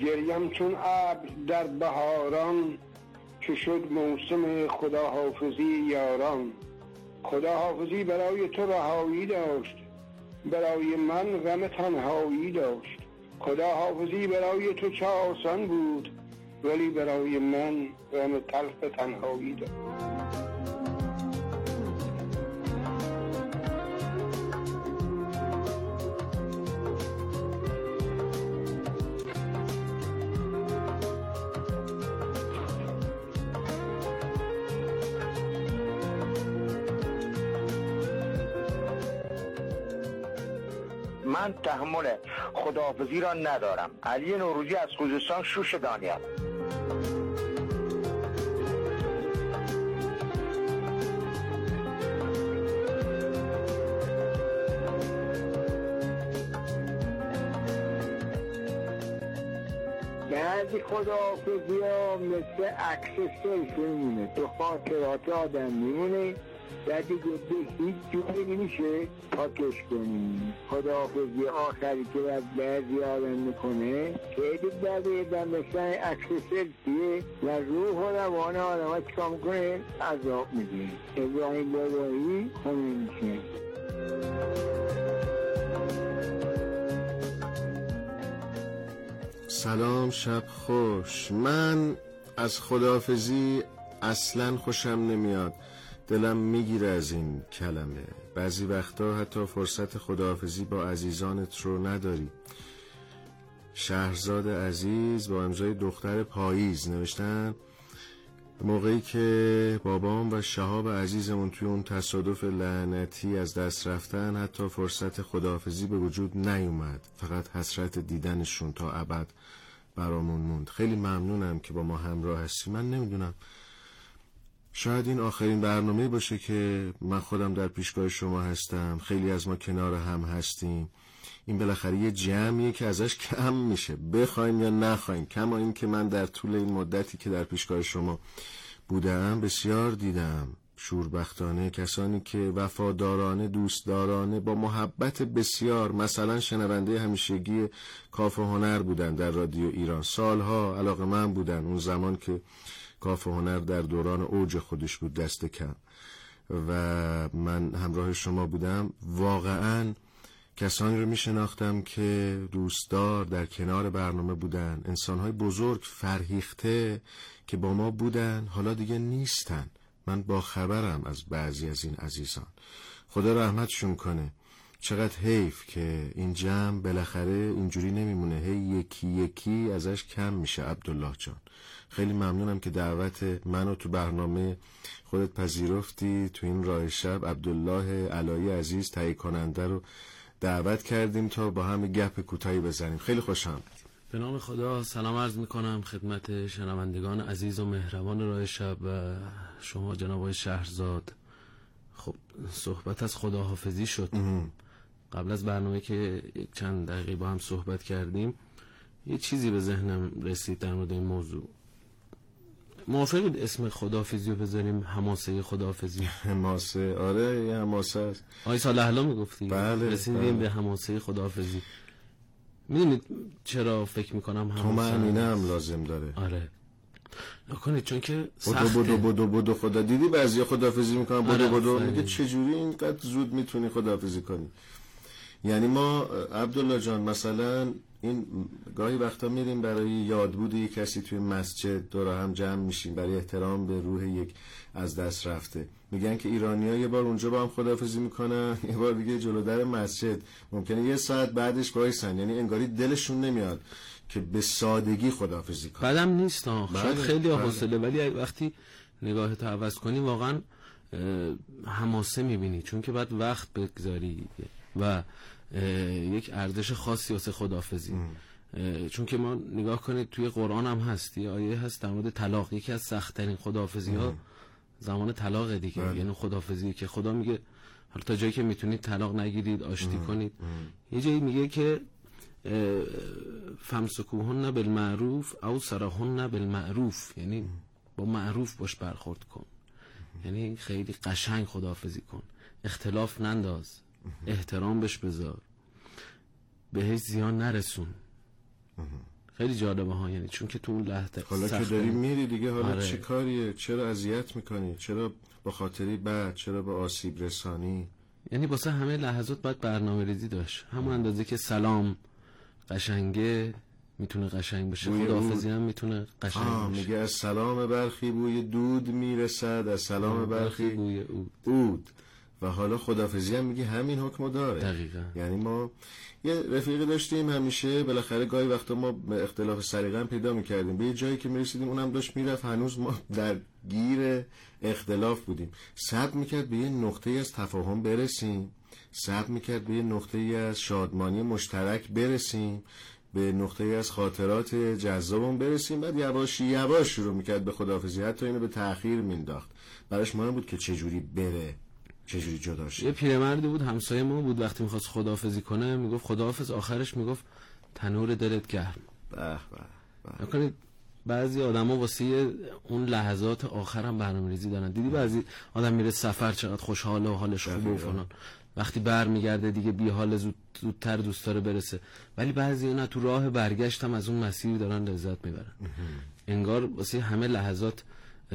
گریم چون ابر در بهاران، که شد موسم خداحافظی یاران. خداحافظی برای تو رهایی داشت، برای من غم تنهایی داشت. خداحافظی برای تو چه آسان بود، ولی برای من غم تلخ تنهایی داشت. من تحمل خداحافظی را ندارم. علی نوروزی از خوزستان، شوش دانیال. بعضی خداحافظی ها مثل عکس سلفی میمونه، تو خاطرات آدم میمونه و دیگه به هیچ جوری نمیشه پاکش کنی. خداحافظی آخری که بعضی آدم میکنه خیلی دقیقا مثل عکس سلفیه و روح و روان آدم ها چکا میکنه عذاب میده. ابراهیم بابایی خونه میشه. سلام، شب خوش. من از خداحافظی اصلا خوشم نمیاد، دلم میگیره از این کلمه. بعضی وقتا حتی فرصت خداحافظی با عزیزانت رو نداری. شهرزاد عزیز با امضای دختر پاییز نوشتن موقعی که بابام و شهاب عزیزمون توی اون تصادف لعنتی از دست رفتن، حتی فرصت خداحافظی به وجود نیومد، فقط حسرت دیدنشون تا ابد برامون موند. خیلی ممنونم که با ما همراه هستی. من نمیدونم، شاید این آخرین برنامه باشه که من خودم در پیشگاه شما هستم. خیلی از ما کنار هم هستیم. این بالاخره یه جمعیه که ازش کم میشه، بخوایم یا نخوایم. کما این که من در طول این مدتی که در پیشگاه شما بودم بسیار دیدم شوربختانه کسانی که وفادارانه، دوستدارانه، با محبت بسیار، مثلا شنونده همیشگی کاف هنر بودن در رادیو ایران، سالها علاقه‌مند بودن. اون زمان که کاف هنر در دوران اوج خودش بود دست کم و من همراه شما بودم، واقعاً کسانی رو می شناختم که دوستدار در کنار برنامه بودن. انسان‌های بزرگ فرهیخته که با ما بودن حالا دیگه نیستن. من با خبرم از بعضی از این عزیزان. خدا رحمتشون کنه. چقدر حیف که این جمع بالاخره اینجوری نمیمونه، هی یکی یکی ازش کم میشه. عبدالله جان، خیلی ممنونم که دعوت منو تو برنامه خودت پذیرفتی. تو این راه شب عبدالله علایی عزیز تهیه کننده رو دعوت کردیم تا با هم گپ کوتاهی بزنیم. خیلی خوشم. به نام خدا سلام عرض میکنم خدمت شنوندگان عزیز و مهربان راه شب و شما جناب آقای شهرزاد. خب صحبت از خداحافظی شد. قبل از برنامه که چند دقیقه با هم صحبت کردیم یه چیزی به ذهنم رسید در مورد این موضوع. موافقید اسم خداحافظی رو بذاریم حماسه خداحافظی؟ حماسه، آره یه حماسه است. آقای صالح الله میگفتی. بله، رسیدیم به حماسه خداحافظی. میدونید چرا فکر میکنم طمأنینه هم لازم داره. آره نکنید، چون که سخته. بدو خدا دیدی بعضیا خداحافظی میکنن بدو میگه چجوری اینقدر زود میتونی خداحافظی کنی؟ یعنی ما عبدالله جان مثلا این گاهی وقتا میریم برای یادبود یک کسی توی مسجد، دور هم جمع میشیم برای احترام به روح یک از دست رفته. میگن که ایرانی‌ها یه بار اونجا با هم خداحافظی میکنن، یه بار دیگه جلو در مسجد، ممکنه یه ساعت بعدش وایسن. یعنی انگاری دلشون نمیاد که به سادگی خداحافظی کنن. بعدم نیست شاید خیلی حوصله، ولی وقتی نگاهت عوض کنی واقعا حماسه میبینی، چون که بعد وقت بگذاری و یک ارزش خاصی واسه خداحافظی. چون که ما نگاه کنید توی قرآن هم هست یه آیه هست در مورد طلاق. یکی از سخت ترین خداحافظی ها زمان طلاق دیگه. یعنی خداحافظی که خدا میگه حالا تا جایی که میتونید طلاق نگیرید، آشتی کنید. یه جایی میگه که فمسکوهن بالمعروف او سرهن بالمعروف، یعنی با معروف باش برخورد کن. یعنی خیلی قشنگ خداحافظی کن، اختلاف ننداز، احترام بهش بذار، بهش زیان نرسون. خیلی جالبه ها، یعنی چون که تو اون لحظه حالا که داری میری دیگه، حالا چه کاریه؟ چرا اذیت میکنی؟ چرا با خاطری بعد؟ چرا با آسیب رسانی؟ یعنی واسه همه لحظات باید برنامه‌ریزی داشت، همون اندازه که سلام قشنگه میتونه قشنگ بشه، خداحافظی هم میتونه قشنگ بشه. میگه از سلام برخی بوی دود میرسد، از سلام برخی بوی عود. و حالا خداحافظی هم میگه همین حکمو داره. دقیقاً. یعنی ما یه رفیقی داشتیم، همیشه بالاخره گاهی وقتا ما به اختلاف سلیقه هم پیدا میکردیم، به یه جایی که میرسیدیم اونم داشت میرفت، هنوز ما در گیر اختلاف بودیم، صبر میکرد به یه نقطه از تفاهم برسیم، صبر میکرد به یه نقطه از شادمانی مشترک برسیم، به نقطه از خاطرات جذابون برسیم، بعد یواش یواش شروع میکرد به خداحافظی، حتی اینو به تأخیر مینداخت. براش مهم بود که چجوری بره، چجوری جدا شه. یه پیرمردی بود همسایه ما بود، وقتی میخواست خداحافظی کنه میگفت خداحافظ، آخرش میگفت تنور دلت گرم. به به نکنید بعضی آدما واسه اون لحظات آخر هم برنامه‌ریزی دارن. دیدی بعضی آدم میره سفر چقدر خوشحاله و حالش خوبه و فلان، وقتی برمیگرده دیگه بی حال زودتر دوست داره برسه. ولی بعضی اینا تو راه برگشت هم از اون مسیر دارن لذت میبرن. انگار واسه همه لحظات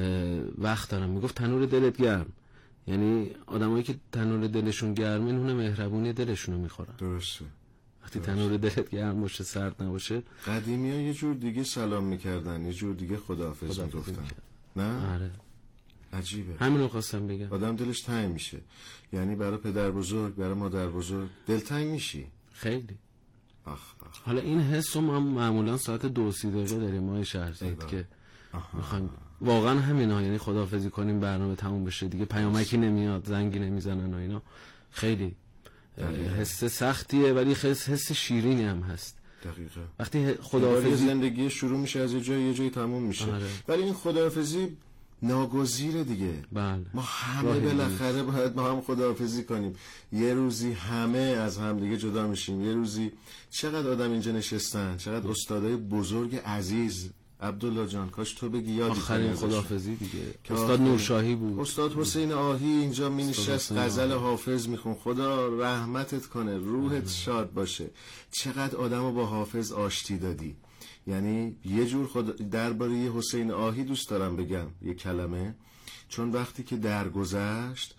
وقت دارن. میگفت تنور دلت گرم، یعنی آدمایی که تنور دلشون گرمه اون مهربونی دلشونو میخورن. درسته. وقتی تنور دلت گرم باشه، سرد نباشه. قدیمی‌ها یه جور دیگه سلام میکردن، یه جور دیگه خداحافظ میگفتن. نه؟ آره. عجیبه. همینو خواستم بگم. آدم دلش تنگ میشه. یعنی برای پدر بزرگ، برای مادر بزرگ دلتنگ میشی. خیلی. آخ. حالا این حس رو ما معمولا ساعت 2-3 دقیقه داریم ما شهرزاد که میخوایم واقعا همینا، یعنی خداحافظی کنیم برنامه تموم بشه دیگه، پیامکی نمیاد، زنگی نمیزنن و اینا. خیلی حس سختیه ولی حس شیرینی هم هست. دقیقاً. وقتی خداحافظی زندگی شروع میشه از یه جایی تموم میشه. ولی این خداحافظی ناگزیره دیگه. بله. ما همه بالاخره باید با هم خداحافظی کنیم. یه روزی همه از هم دیگه جدا میشیم. یه روزی چقدر آدم اینجا نشستن، چقدر استادای بزرگ عزیز. عبدالله جان کاش تو بگی یادی آخرین خداحافظی دیگه استاد نورشاهی بود، استاد حسین آهی اینجا می نشست غزل حافظ میخون. خدا رحمتت کنه، روحت شاد باشه. چقدر آدمو با حافظ آشتی دادی. یعنی یه جور درباره حسین آهی دوست دارم بگم یه کلمه، چون وقتی که درگذشت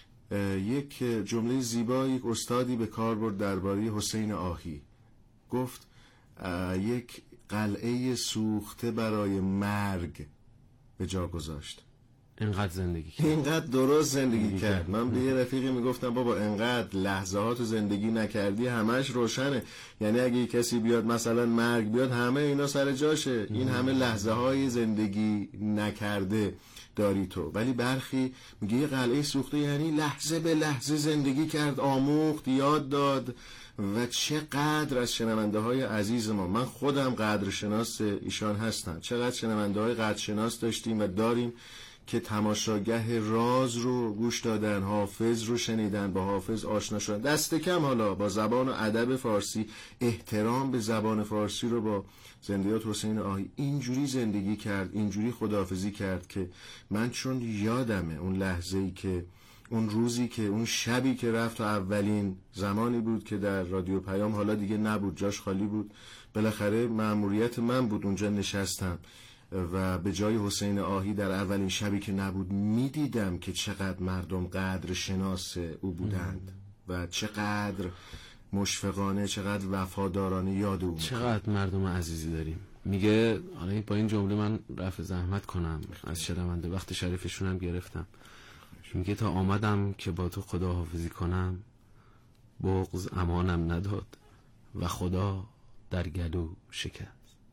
یک جمله زیبا یک استادی به کار برد درباره حسین آهی. گفت یک قلعه سوخته برای مرگ به جا گذاشت. اینقدر زندگی کرد، اینقدر درست زندگی کرد. من به یه رفیقی میگفتم بابا اینقدر لحظه هاتو زندگی نکردی همش روشنه. یعنی اگه کسی بیاد مثلا مرگ بیاد همه اینا سر جاشه. این همه لحظه های زندگی نکرده داری تو. ولی برخی میگه یه قلعه سوخته یعنی لحظه به لحظه زندگی کرد، آموخت، یاد داد. و چقدر از شنونده های عزیز ما، من خودم قدرشناس ایشان هستم، چقدر شنونده های قدرشناس داشتیم و داریم که تماشاگه راز رو گوش دادن، حافظ رو شنیدن، با حافظ آشنا شدن، دست کم حالا با زبان و ادب فارسی، احترام به زبان فارسی رو با زندیات حسین آهی اینجوری زندگی کرد، اینجوری خداحافظی کرد که من چون یادمه اون لحظه‌ای که اون روزی که اون شبی که رفت و اولین زمانی بود که در رادیو پیام حالا دیگه نبود، جاش خالی بود، بالاخره مأموریت من بود اونجا نشستم و به جای حسین آهی در اولین شبی که نبود میدیدم که چقدر مردم قدر شناس او بودند و چقدر مشفقانه، چقدر وفادارانه یاد او. چقدر مردم عزیزی داریم. میگه حالا با این جمله من رفع زحمت کنم از شنونده، وقت شریفشون هم گرفتم. میگه تا آمدم که با تو خداحافظی کنم، بغض امانم نداد و خدا در گلو شکست.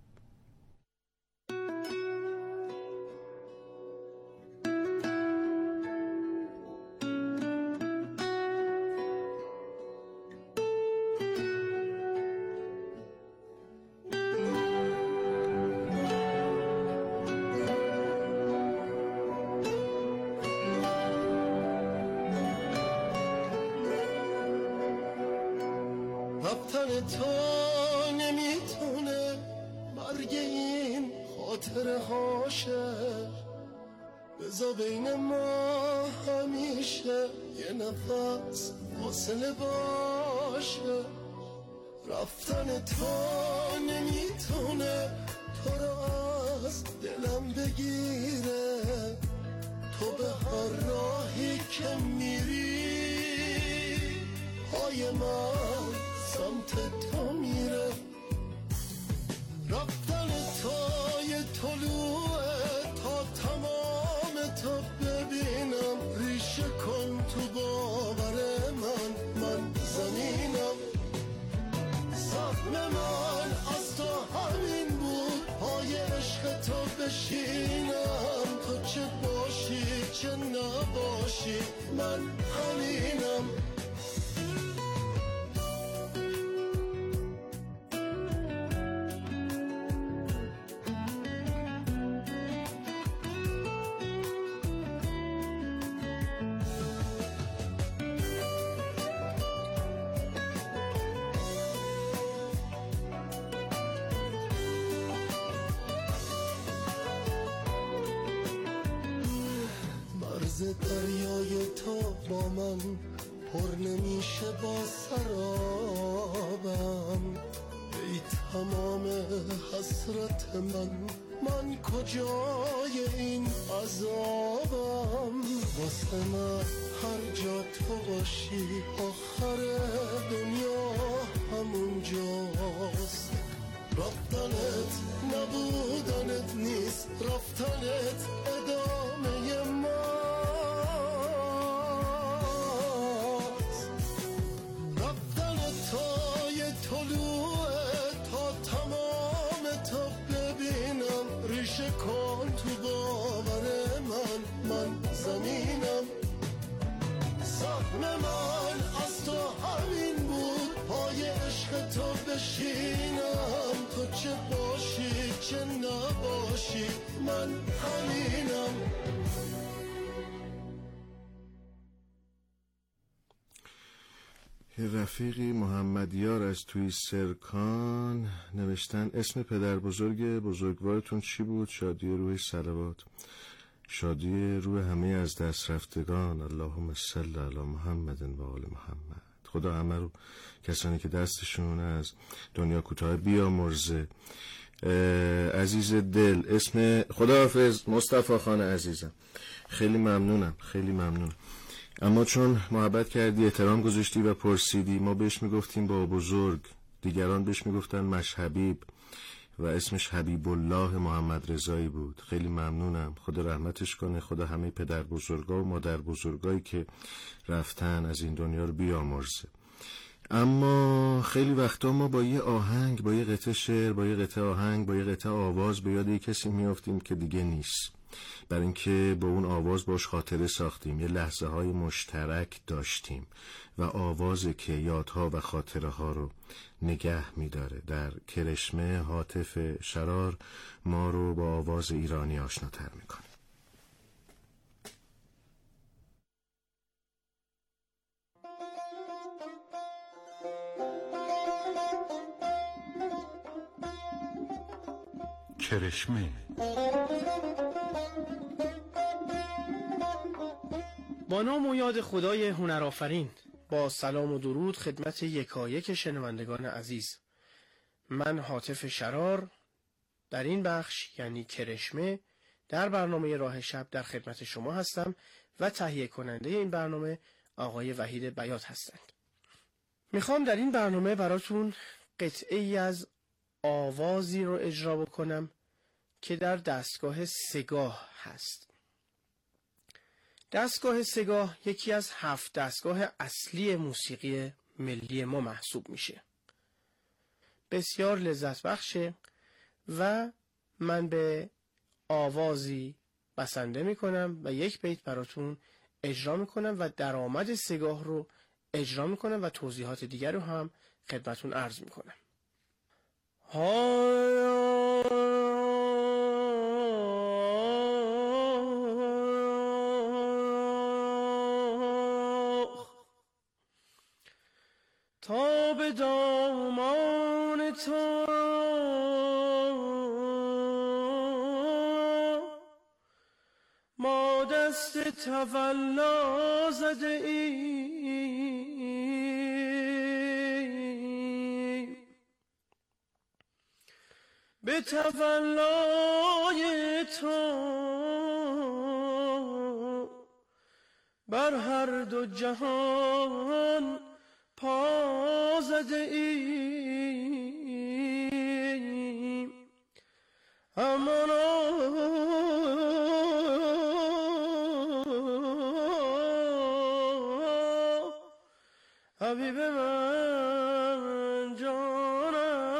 رفتن تو نمیتونه مرگ این خاطره هاشه، بذار بین ما همیشه یه نفس فاصله باشه. رفتن تو نمیتونه من سمت تو میره، رفتن تای طلوع تا تمام تا ببینم، ریشه کن تو باور من زمینم، سهم من از تو همین بود، پای عشق تو بشینم، تو چه باشی چه نباشی من همینم. دریای تو با من پر نمیشه با سرابم، ای تمام حسرت من کجای این عذابم، واسه من هر جا تو باشی آخر دنیا همون جاست، رفتنت نبودنت نیست، رفتنت ادامه ما، کن تو باور من زمینم، سهم من از تو همین بود، پای عشق تو بشینم، تو چه باشی چه نباشی من همینم. رفیقی محمدیار از توی سرکان نوشتن اسم پدر بزرگوارتون چی بود؟ شادی روح صلوات، شادی روح همه از دست رفتگان، اللهم صل علی محمد و آل محمد. خدا همه رو کسانی که دستشون از دنیا کوتاه بیامرزه. عزیز دل، اسم خداحافظ مصطفی خان عزیزم، خیلی ممنونم. اما چون محبت کردی، احترام گذاشتی و پرسیدی، ما بهش میگفتیم با بزرگ، دیگران بهش میگفتن مشحبیب و اسمش حبیب الله محمد رضایی بود. خیلی ممنونم، خدا رحمتش کنه، خدا همه پدر بزرگا و مادر بزرگایی که رفتن از این دنیا رو بیامرزه. اما خیلی وقتا ما با یه آهنگ، با یه قطعه شعر، با یه قطعه آهنگ، با یه قطعه آواز به یاد یه کسی میافتیم که دیگه نیست، برای اینکه با اون آواز باش خاطره ساختیم، یه لحظه های مشترک داشتیم و آوازی که یادها و خاطره ها رو نگه میداره. در کرشمه هاتف شرار ما رو با آواز ایرانی آشناتر میکنه. کرشمه. با نام و یاد خدای هنرآفرین، با سلام و درود خدمت یکایک شنوندگان عزیز، من هاتف شرار در این بخش یعنی کرشمه در برنامه راه شب در خدمت شما هستم و تهیه کننده این برنامه آقای وحید بیات هستند. میخوام در این برنامه براتون قطعه ای از آوازی رو اجرا بکنم که در دستگاه سگاه هست. دستگاه سگاه یکی از 7 دستگاه اصلی موسیقی ملی ما محسوب میشه. بسیار لذت بخشه و من به آوازی بسنده میکنم و یک بیت براتون اجرا میکنم و درآمد سگاه رو اجرا میکنم و توضیحات دیگر رو هم خدمتون عرض میکنم. تا به دامان تو ما دست تولا زده ایم، به تولای تو بر هر دو جهان پا زده ایم، همانا حبیب من جان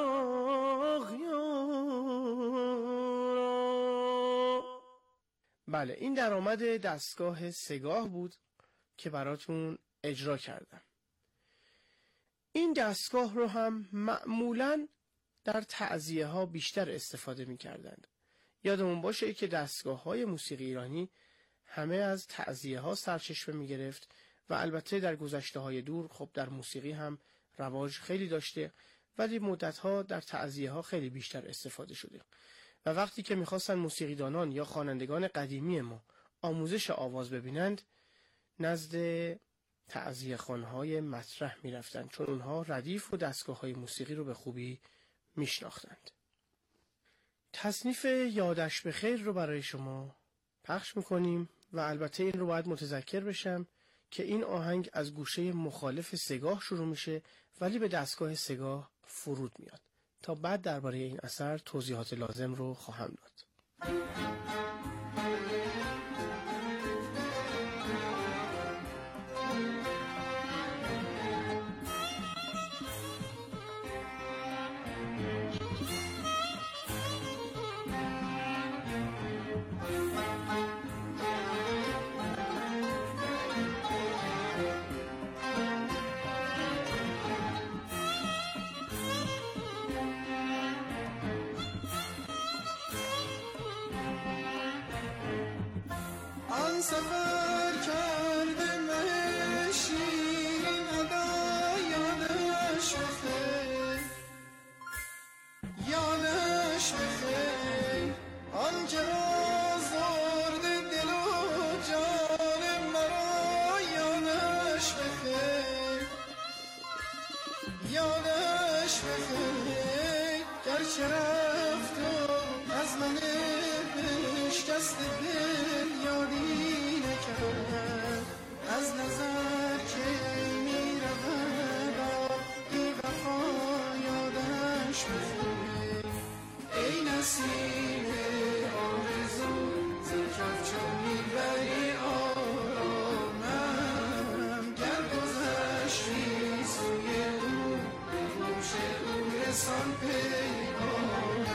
اغیارا. بله، این درآمد دستگاه سگاه بود که براتون اجرا کردم. این دستگاه رو هم معمولاً در تعزیه ها بیشتر استفاده می کردند. یادمون باشه که دستگاه های موسیقی ایرانی همه از تعزیه ها سرچشمه می گرفت و البته در گذشته های دور خب در موسیقی هم رواج خیلی داشته، ولی مدت ها در تعزیه ها خیلی بیشتر استفاده شده و وقتی که میخواستن موسیقیدانان یا خوانندگان قدیمی ما آموزش آواز ببینند نزد تعزیه خوانهای مطرح میرفتند، چون اونها ردیف و دستگاه های موسیقی رو به خوبی میشناختند. تصنیف یادش بخیر رو برای شما پخش میکنیم و البته این رو باید متذکر بشم که این آهنگ از گوشه مخالف سگاه شروع میشه ولی به دستگاه سگاه فرود میاد. تا بعد درباره این اثر توضیحات لازم رو خواهم داد. سفر کرده مه شیرین ادا یادش بخیر، یادش بخیر آنچه آزرده دل و جان مرا، یادش بخیر، یادش بخیر گرچه رفت و از من بشکست دل یادی نکرد، از نظر که می رود بی وفا یادش بخیر. ای نسیم آرزو ز کف چون می بری آرامم، گر گذشتی سوی او به گوش او رسان پیغامم.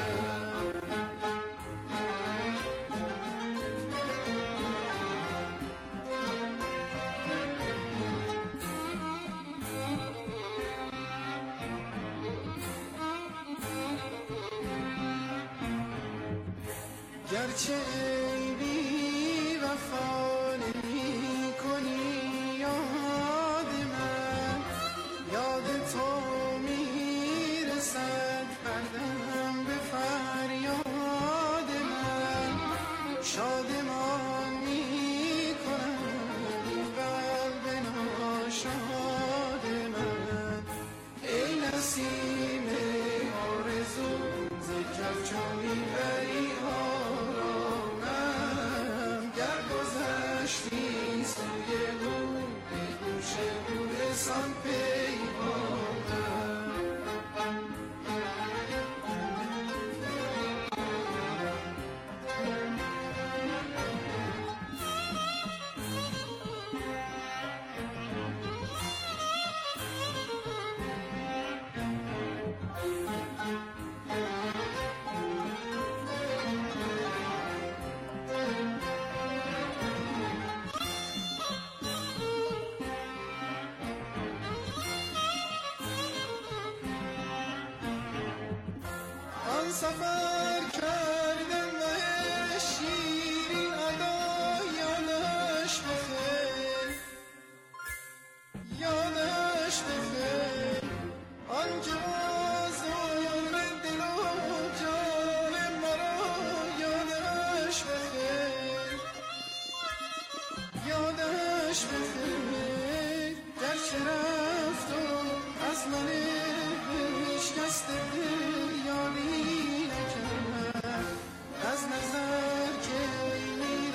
گرچه ای بی وفا نمی کنی یاد من، یاد تو می رسد هر دم به فریاد من، شادمان می کند قلب ناشاد من. ای نسیم آرزو ز کف چون می بری سان سفر کردم و شیرین ادا یادش بخیر، یادش بخیر آنجا آزرد دل و جان مرا، یادش بخیر، یادش بخیر گرچه رفت و از من بشکست دل یادی نکرد، از نظر که می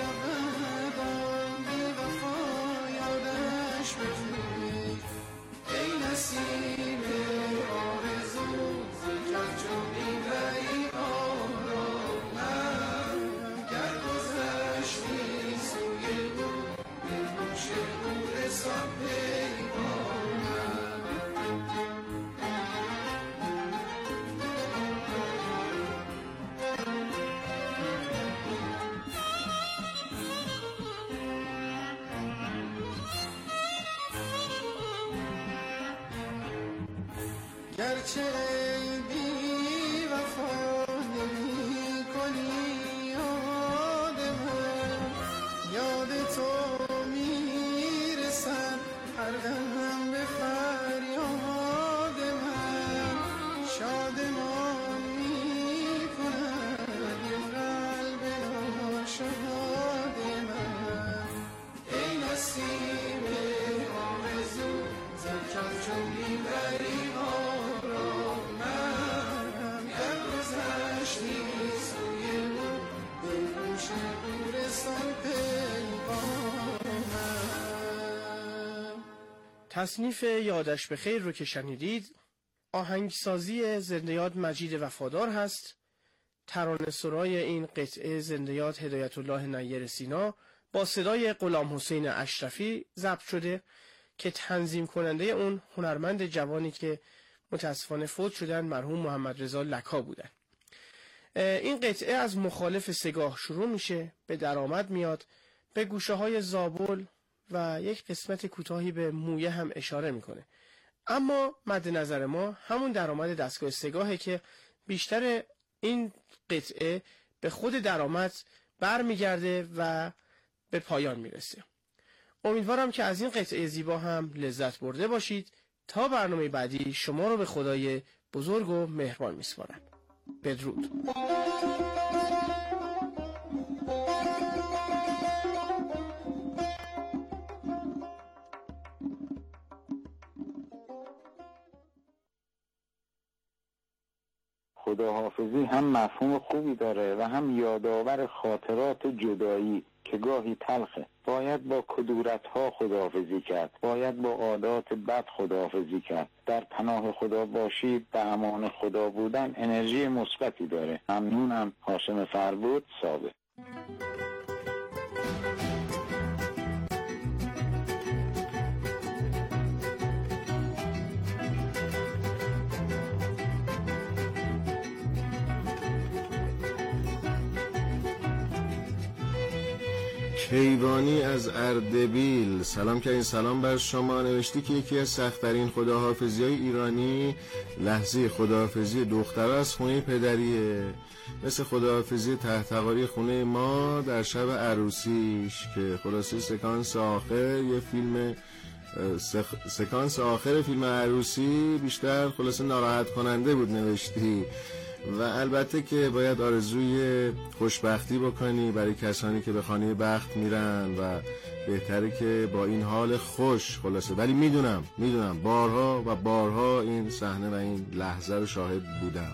رود بی وفا یادش بخیر. ای گرچه ای بی وفا نمی کنی یاد من، یاد تو میرسد هر دم به فریاد من، شادمان میکند این قلب ناشاد من. ای نسیم آرزو ز کف چون میبری ما را، من گر گذشتی سوی او به گوش گورستان پیغامم. تصنیف یادش بخیر رو که شنیدید آهنگسازی زنده یاد مجید وفادار هست. ترانه سرای این قطعه زنده یاد هدایت الله نیر سینا با صدای غلام حسین اشرفی ضبط شده که تنظیم کننده اون هنرمند جوانی که متاسفانه فوت شدن مرحوم محمد رضا لکا بودن. این قطعه از مخالف سگاه شروع میشه، به درآمد میاد، به گوشه های زابل و یک قسمت کوتاهی به مویه هم اشاره میکنه. اما مد نظر ما همون درآمد دستگاه سگاهه که بیشتر این قطعه به خود درآمد برمیگرده و به پایان میرسه. امیدوارم که از این قطعه زیبا هم لذت برده باشید. تا برنامه بعدی شما رو به خدای بزرگ و مهربان میسپارم. بدرود. خداحافظی هم مفهوم خوبی داره و هم یادآور خاطرات جدایی که گاهی تلخه. باید با کدورت‌ها خداحافظی کرد، باید با عادات بد خداحافظی کرد. در پناه خدا باشید، به امان خدا بودن انرژی مثبتی داره. ممنونم. هاشم فربود، ثابت. کیوانی از اردبیل سلام کردین. سلام بر شما. نوشتی که یکی از سخت‌ترین خداحافظی‌های ایرانی لحظه خداحافظی دختر از خونه پدریه، مثل خداحافظی تحتقاری خونه ما در شب عروسیش که خلاصه سکانس آخر یه فیلم سکانس آخر فیلم عروسی بیشتر خلاصه ناراحت کننده بود نوشتی. و البته که باید آرزوی خوشبختی بکنی برای کسانی که به خانه بخت میرن و بهتره که با این حال خوش خلاصه. ولی میدونم بارها و بارها این صحنه و این لحظه رو شاهد بودم.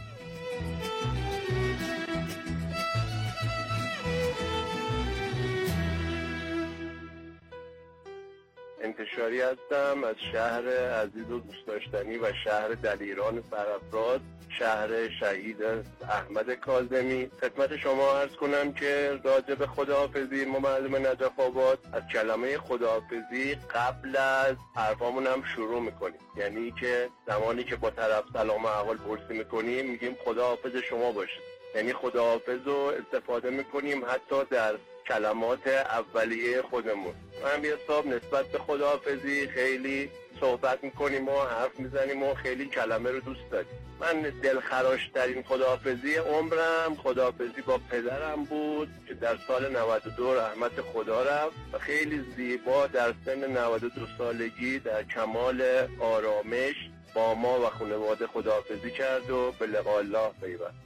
انتشاری هستم از شهر عزیز و دوست داشتنی و شهر دلیران سرافراز، شهر شهید احمد کاظمی. خدمت شما عرض کنم که راجع به خداحافظی ما مردم نجف آباد از کلمه خداحافظی قبل از حرفامون هم شروع میکنیم. یعنی که زمانی که با طرف سلام احوال پرسی میکنیم میگیم خداحافظ شما باشید. یعنی خداحافظ رو استفاده میکنیم حتی در کلمات اولیه خودمون. من یه صاحب نسبت به خداحافظی خیلی صحبت میکنیم و حرف میزنیم و خیلی کلمه رو دوست داریم. من دلخراشترین خداحافظی عمرم خداحافظی با پدرم بود که در سال 92 رحمت خدا رفت و خیلی زیبا در سن 92 سالگی در کمال آرامش با ما و خانواده خداحافظی کرد و به لقاء الله پیوست.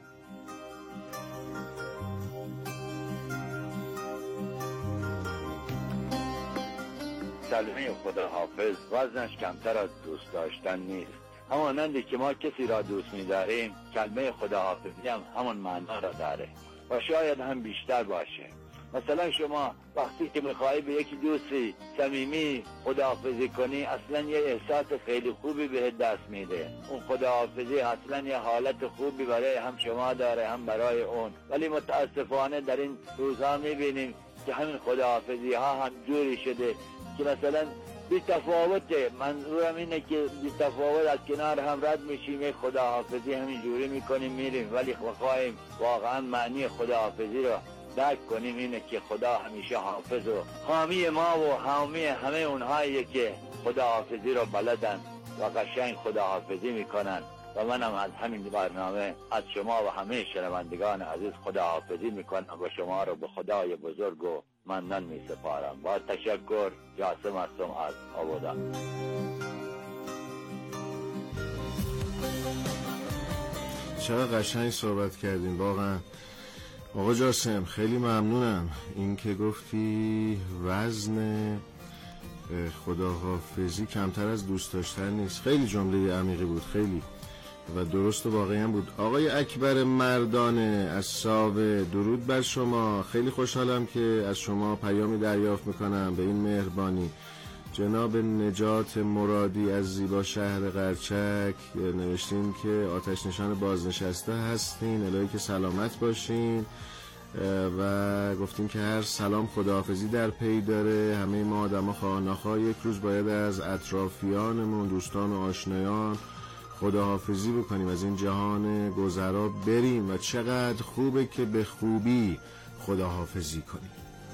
کلمه خداحافظ وزنش کمتر از دوست داشتن نیست. همانند که ما کسی را دوست می‌داریم، کلمه خداحافظی هم همان معنا را داره و شاید هم بیشتر باشه. مثلا شما وقتی که می‌خوای به یکی دوستی صمیمی خداحافظی کنی، اصلا یه احساس خیلی خوبی بهت دست میده. اون خداحافظی اصلا یه حالت خوبی برای هم شما داره هم برای اون. ولی متاسفانه در این روزها می‌بینیم که همین خداحافظی ها هم جوری شده که مثلا بی تفاوته. منظورم اینه که بی تفاوت از کنار هم رد میشیم، خداحافظی همین جوری میکنیم میریم، ولی بخوایم واقعا معنی خداحافظی رو درک کنیم اینه که خدا همیشه حافظ و حامی ما و حامی همه اونهایی که خداحافظی رو بلدن و قشنگ خداحافظی میکنن و منم از همین برنامه از شما و همه شنوندگان عزیز خداحافظی میکنم و شما رو به خدای بزرگ و مندان میسپارم. با تشکر، جاسم هستم از آبادان. چقدر قشنگ صحبت کردین واقعا آقا جاسم، خیلی ممنونم. این که گفتی وزن خداحافظی کمتر از دوست داشتن نیست، خیلی جمله عمیقی بود، خیلی و درست و واقعی هم بود. آقای اکبر مردانه از ساوه، درود بر شما. خیلی خوشحالم که از شما پیامی دریافت میکنم به این مهربانی. جناب نجات مرادی از زیبا شهر قرچک نوشتین که آتش نشان بازنشسته هستین، الهی که سلامت باشین و گفتیم که هر سلام خداحافظی در پی داره. همه ما آدم خواهناخواه یک روز باید از اطرافیانمون، دوستان و آشنایان خداحافظی بکنیم، از این جهان گذرا بریم و چقدر خوبه که به خوبی خداحافظی کنیم.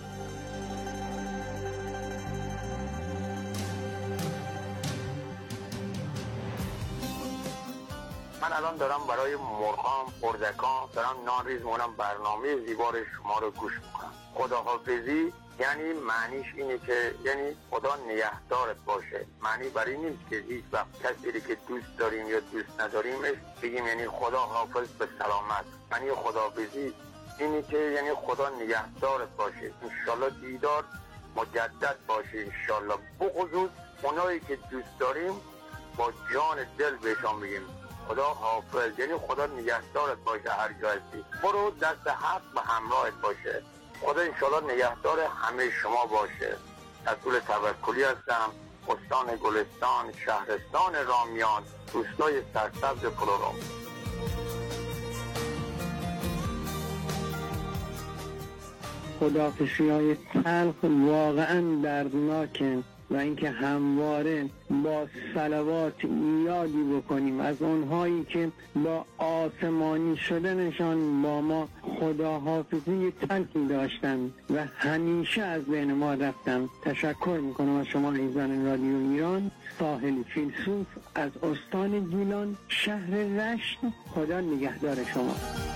من الان دارم برای مرغام، اردکان دارم نان ریز مونم برنامه زیبا شما رو گوش میکنم. خداحافظی یعنی معنیش اینه که یعنی خدا نگهدارت باشه. معنی برای نیست که هیچ وقت کسی که دوست داریم یا دوست نداریمش بگیم یعنی خدا حافظ به سلامت. معنی خداحافظی اینه که یعنی خدا نگهدارت باشه، انشالله دیدار مجدد باشه انشالله. بخصوص اونایی که دوست داریم با جان دل بهشون بگیم خدا حافظ، یعنی خدا نگهدارت باشه، هر جا هستی برو دست حق به همراهت باشه. خدا انشالله نگهدار همه شما باشه. رسول توکلی هستم، استان گلستان، شهرستان رامیان، روستای سرسبز فلورا. خداحافظی‌های تلخ واقعا دردناکن و اینکه همواره با صلوات یادی بکنیم از اونهایی که با آسمانی شدنشان با ما خداحافظی تلخی داشتن و همیشه از بین ما رفتن. تشکر میکنم از شما عزیزان رادیو ایران. ساحل فیلسوف از استان گیلان، شهر رشت. خدا نگهدار شما.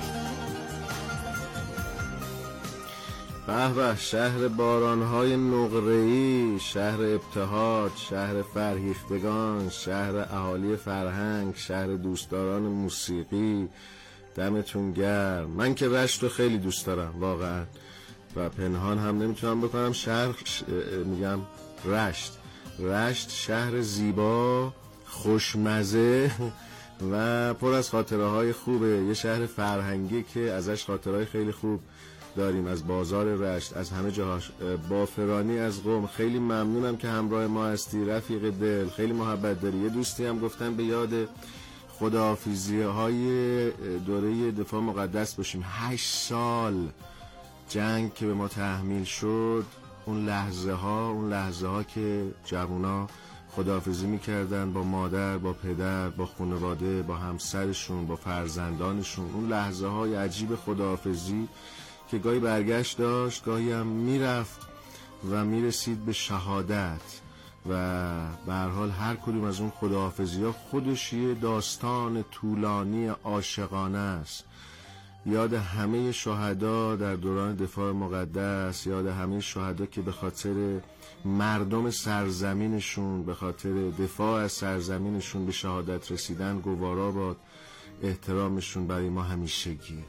به به، شهر بارانهای نقره‌ای، شهر ابتهاج، شهر فرهیختگان، شهر اهالی فرهنگ، شهر دوستداران موسیقی. دمتون گرم. من که رشت رو خیلی دوست دارم واقعا و پنهان هم نمیتونم بکنم. میگم رشت شهر زیبا، خوشمزه و پر از خاطره های خوبه. یه شهر فرهنگی که ازش خاطرهای خیلی خوب داریم، از بازار رشت، از همه جاهاش. بافرانی از قم، خیلی ممنونم که همراه ما هستی رفیق دل، خیلی محبت داری. یه دوستی هم گفتن به یاد خداحافظی های دوره دفاع مقدس باشیم. 8 سال جنگ که به ما تحمیل شد، اون لحظه ها که جوونا خداحافظی میکردن با مادر، با پدر، با خانواده، با همسرشون، با فرزندانشون. اون لحظه های عجیب خداحافظی که گاهی برگشت داشت، گاهی هم میرفت و میرسید به شهادت و به هر حال هر کدوم از اون خداحافظی ها خودش یه داستان طولانی عاشقانه است. یاد همه شهدا در دوران دفاع مقدس، یاد همه شهدا که به خاطر مردم سرزمینشون، به خاطر دفاع از سرزمینشون به شهادت رسیدن. گوارا باد، احترامشون برای ما همیشگی.